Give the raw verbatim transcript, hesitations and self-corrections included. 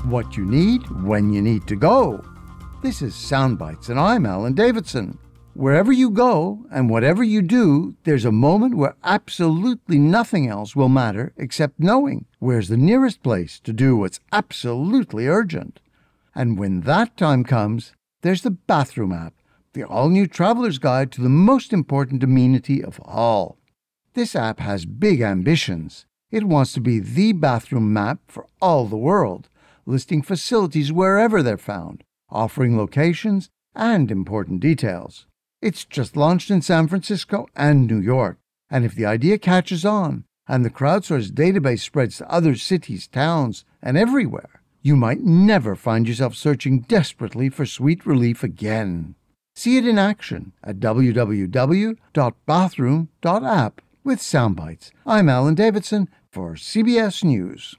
What you need when you need to go. This is Soundbites, and I'm Alan Davidson. Wherever you go and whatever you do, there's a moment where absolutely nothing else will matter except knowing where's the nearest place to do what's absolutely urgent. And when that time comes, there's the Bathroom app, the all-new traveler's guide to the most important amenity of all. This app has big ambitions. It wants to be the bathroom map for all the world, listing facilities wherever they're found, offering locations and important details. It's just launched in San Francisco and New York, and if the idea catches on and the crowdsourced database spreads to other cities, towns, and everywhere, you might never find yourself searching desperately for sweet relief again. See it in action at w w w dot bathroom dot app with Soundbites. I'm Alan Davidson for C B S News.